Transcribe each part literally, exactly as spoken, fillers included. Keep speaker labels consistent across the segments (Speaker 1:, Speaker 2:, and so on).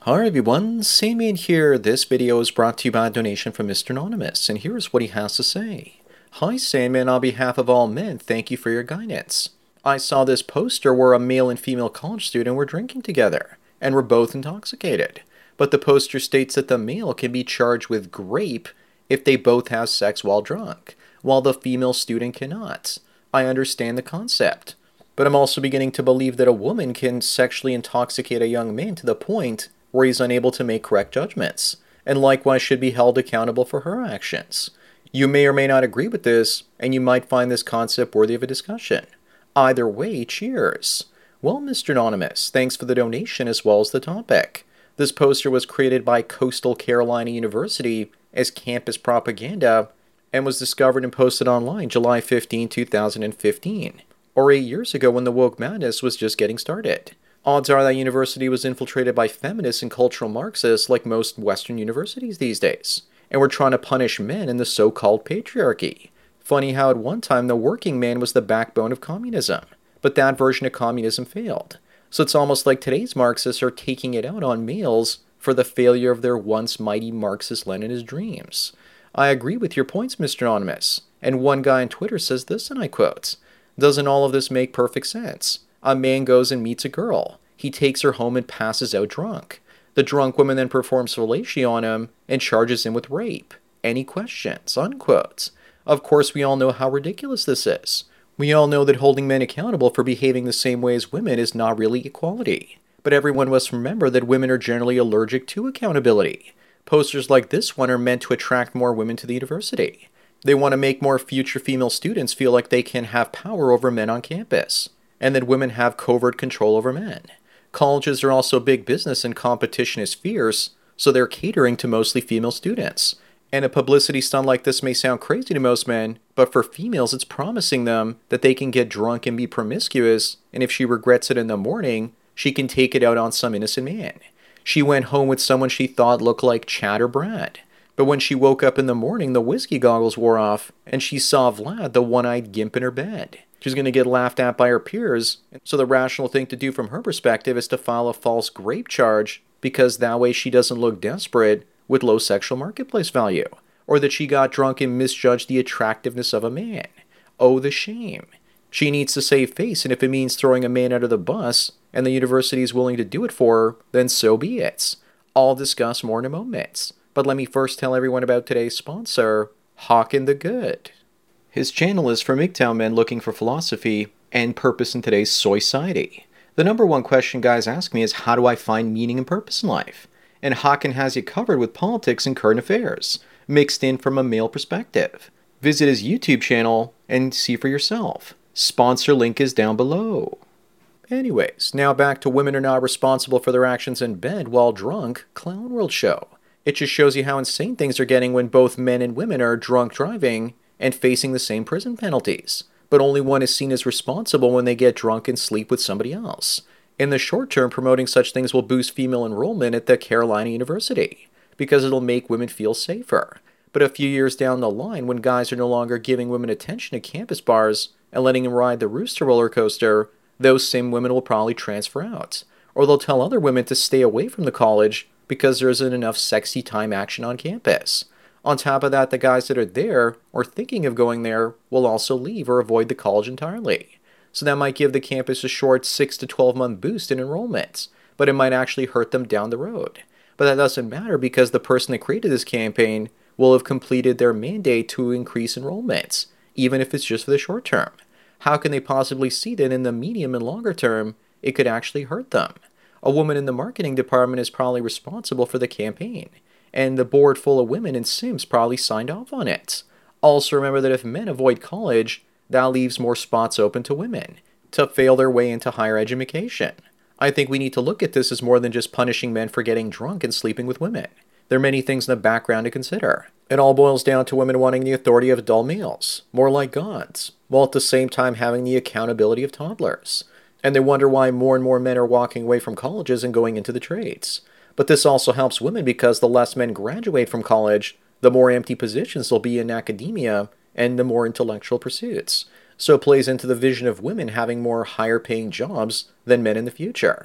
Speaker 1: Hi everyone, Samian here. This video is brought to you by a donation from Mister Anonymous, and here's what he has to say. Hi Sandman, on behalf of all men, thank you for your guidance. I saw this poster where a male and female college student were drinking together, and were both intoxicated. But the poster states that the male can be charged with grape if they both have sex while drunk, while the female student cannot. I understand the concept, but I'm also beginning to believe that a woman can sexually intoxicate a young man to the point where he's unable to make correct judgments, and likewise should be held accountable for her actions. You may or may not agree with this, and you might find this concept worthy of a discussion. Either way, cheers. Well, Mister Anonymous, thanks for the donation as well as the topic. This poster was created by Coastal Carolina University as campus propaganda and was discovered and posted online July fifteenth, two thousand fifteen, or eight years ago when the woke madness was just getting started. Odds are that university was infiltrated by feminists and cultural Marxists like most Western universities these days, and were trying to punish men in the so-called patriarchy. Funny how at one time the working man was the backbone of communism, but that version of communism failed. So it's almost like today's Marxists are taking it out on males for the failure of their once mighty Marxist-Leninist dreams. I agree with your points, Mister Anonymous, and one guy on Twitter says this, and I quote, "Doesn't all of this make perfect sense? A man goes and meets a girl. He takes her home and passes out drunk. The drunk woman then performs fellatio on him and charges him with rape. Any questions?" Unquote. Of course, we all know how ridiculous this is. We all know that holding men accountable for behaving the same way as women is not really equality. But everyone must remember that women are generally allergic to accountability. Posters like this one are meant to attract more women to the university. They want to make more future female students feel like they can have power over men on campus, and that women have covert control over men. Colleges are also big business and competition is fierce, so they're catering to mostly female students. And a publicity stunt like this may sound crazy to most men, but for females it's promising them that they can get drunk and be promiscuous, and if she regrets it in the morning, she can take it out on some innocent man. She went home with someone she thought looked like Chad or Brad. But when she woke up in the morning, the whiskey goggles wore off, and she saw Vlad, the one-eyed gimp, in her bed. She's going to get laughed at by her peers, so the rational thing to do from her perspective is to file a false grape charge, because that way she doesn't look desperate with low sexual marketplace value, or that she got drunk and misjudged the attractiveness of a man. Oh, the shame. She needs to save face, and if it means throwing a man under the bus, and the university is willing to do it for her, then so be it. I'll discuss more in a moment. But let me first tell everyone about today's sponsor, Hawken the Good. His channel is for M G T O W men looking for philosophy and purpose in today's society. The number one question guys ask me is, how do I find meaning and purpose in life? And Hawken has you covered with politics and current affairs, mixed in from a male perspective. Visit his YouTube channel and see for yourself. Sponsor link is down below. Anyways, now back to women are not responsible for their actions in bed while drunk Clown World show. It just shows you how insane things are getting when both men and women are drunk driving and facing the same prison penalties. But only one is seen as responsible when they get drunk and sleep with somebody else. In the short term, promoting such things will boost female enrollment at the Carolina University, because it'll make women feel safer. But a few years down the line, when guys are no longer giving women attention at campus bars and letting them ride the Rooster roller coaster, those same women will probably transfer out. Or they'll tell other women to stay away from the college because there isn't enough sexy time action on campus. On top of that, the guys that are there or thinking of going there will also leave or avoid the college entirely. So that might give the campus a short six to twelve month boost in enrollments, but it might actually hurt them down the road. But that doesn't matter because the person that created this campaign will have completed their mandate to increase enrollments, even if it's just for the short term. How can they possibly see that in the medium and longer term, it could actually hurt them? A woman in the marketing department is probably responsible for the campaign, and the board full of women in Sims probably signed off on it. Also remember that if men avoid college, that leaves more spots open to women to fail their way into higher education. I think we need to look at this as more than just punishing men for getting drunk and sleeping with women. There are many things in the background to consider. It all boils down to women wanting the authority of dull males, more like gods, while at the same time having the accountability of toddlers. And they wonder why more and more men are walking away from colleges and going into the trades. But this also helps women because the less men graduate from college, the more empty positions there'll be in academia and the more intellectual pursuits. So it plays into the vision of women having more higher paying jobs than men in the future.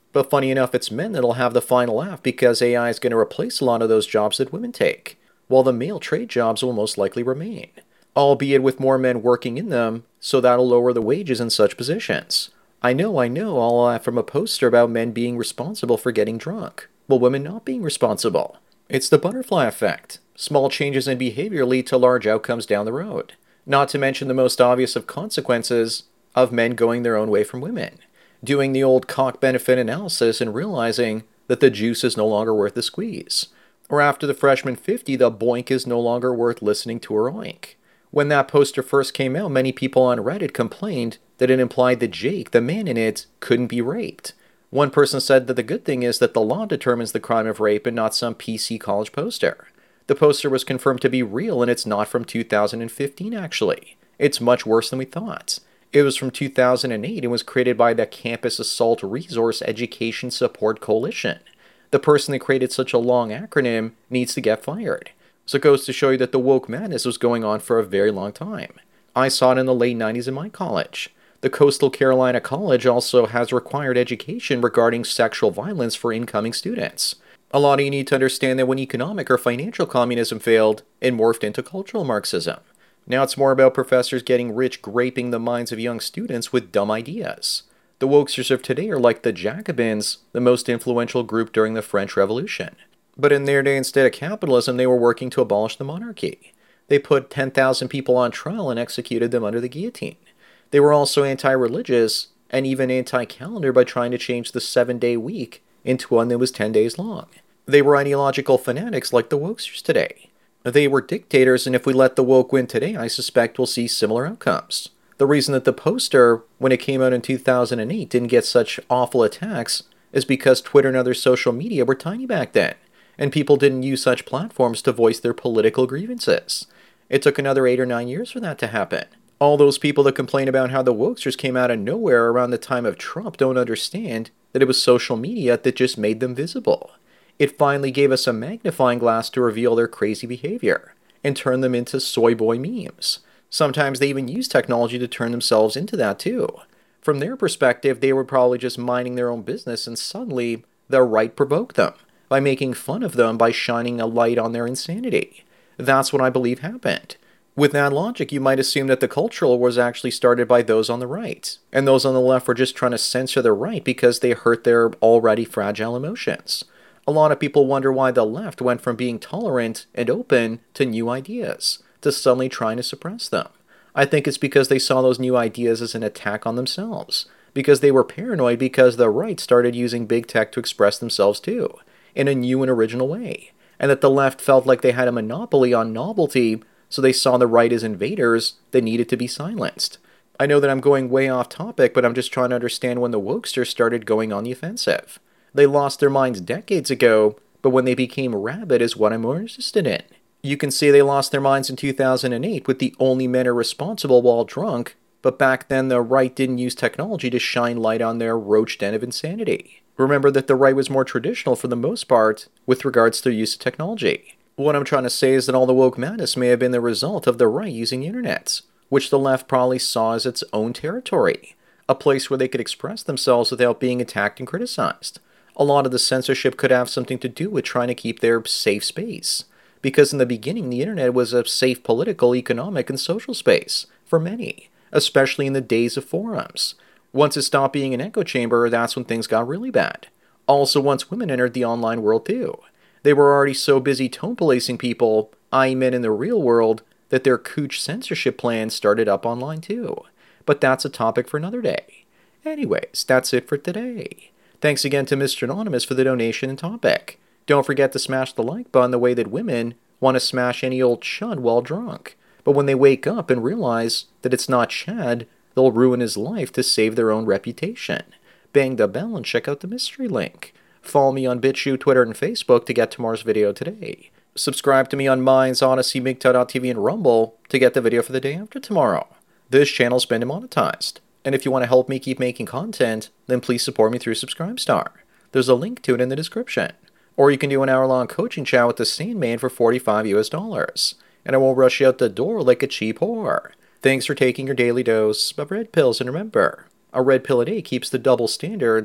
Speaker 1: But funny enough, it's men that'll have the final laugh because A I is going to replace a lot of those jobs that women take, while the male trade jobs will most likely remain, albeit with more men working in them, so that'll lower the wages in such positions. I know, I know, all that from a poster about men being responsible for getting drunk, while women not being responsible. It's the butterfly effect. Small changes in behavior lead to large outcomes down the road. Not to mention the most obvious of consequences of men going their own way from women. Doing the old cost-benefit analysis and realizing that the juice is no longer worth the squeeze. Or after the freshman fifty, the boink is no longer worth listening to her oink. When that poster first came out, many people on Reddit complained that it implied that Jake, the man in it, couldn't be raped. One person said that the good thing is that the law determines the crime of rape and not some P C college poster. The poster was confirmed to be real and it's not from two thousand fifteen actually. It's much worse than we thought. It was from two thousand eight and was created by the Campus Assault Resource Education Support Coalition. The person that created such a long acronym needs to get fired. So it goes to show you that the woke madness was going on for a very long time. I saw it in the late nineties in my college. The Coastal Carolina College also has required education regarding sexual violence for incoming students. A lot of you need to understand that when economic or financial communism failed, it morphed into cultural Marxism. Now it's more about professors getting rich graping the minds of young students with dumb ideas. The wokesters of today are like the Jacobins, the most influential group during the French Revolution. But in their day, instead of capitalism, they were working to abolish the monarchy. They put ten thousand people on trial and executed them under the guillotine. They were also anti-religious and even anti-calendar by trying to change the seven-day week into one that was ten days long. They were ideological fanatics like the wokesters today. They were dictators, and if we let the woke win today, I suspect we'll see similar outcomes. The reason that the poster, when it came out in two thousand eight, didn't get such awful attacks is because Twitter and other social media were tiny back then, and people didn't use such platforms to voice their political grievances. It took another eight or nine years for that to happen. All those people that complain about how the wokesters came out of nowhere around the time of Trump don't understand that it was social media that just made them visible. It finally gave us a magnifying glass to reveal their crazy behavior and turn them into soy boy memes. Sometimes they even use technology to turn themselves into that too. From their perspective, they were probably just minding their own business and suddenly the right provoked them by making fun of them by shining a light on their insanity. That's what I believe happened. With that logic, you might assume that the cultural was actually started by those on the right, and those on the left were just trying to censor the right because they hurt their already fragile emotions. A lot of people wonder why the left went from being tolerant and open to new ideas, to suddenly trying to suppress them. I think it's because they saw those new ideas as an attack on themselves, because they were paranoid because the right started using big tech to express themselves too, in a new and original way, and that the left felt like they had a monopoly on novelty, so they saw the right as invaders that needed to be silenced. I know that I'm going way off topic, but I'm just trying to understand when the wokesters started going on the offensive. They lost their minds decades ago, but when they became rabid is what I'm more interested in. You can say they lost their minds in two thousand eight with the only men are responsible while drunk, but back then the right didn't use technology to shine light on their roach den of insanity. Remember that the right was more traditional for the most part with regards to use of technology. What I'm trying to say is that all the woke madness may have been the result of the right using the internet, which the left probably saw as its own territory, a place where they could express themselves without being attacked and criticized. A lot of the censorship could have something to do with trying to keep their safe space, because in the beginning the internet was a safe political, economic, and social space for many, especially in the days of forums. Once it stopped being an echo chamber, that's when things got really bad. Also, once women entered the online world too. They were already so busy tone policing people, that is men in the real world, that their cooch censorship plans started up online too. But that's a topic for another day. Anyways, that's it for today. Thanks again to Mister Anonymous for the donation and topic. Don't forget to smash the like button the way that women want to smash any old chud while drunk. But when they wake up and realize that it's not Chad, they'll ruin his life to save their own reputation. Bang the bell and check out the mystery link. Follow me on BitChute, Twitter, and Facebook to get tomorrow's video today. Subscribe to me on Minds, Odyssey, MGTOW dot T V, and Rumble to get the video for the day after tomorrow. This channel's been demonetized. And if you want to help me keep making content, then please support me through Subscribestar. There's a link to it in the description. Or you can do an hour-long coaching chat with the Sandman for forty-five U S dollars. And I won't rush you out the door like a cheap whore. Thanks for taking your daily dose of red pills, and remember, a red pill a day keeps the double standards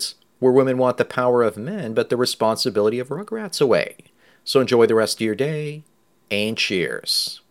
Speaker 1: where women want the power of men but the responsibility of Rugrats away. So enjoy the rest of your day, and cheers.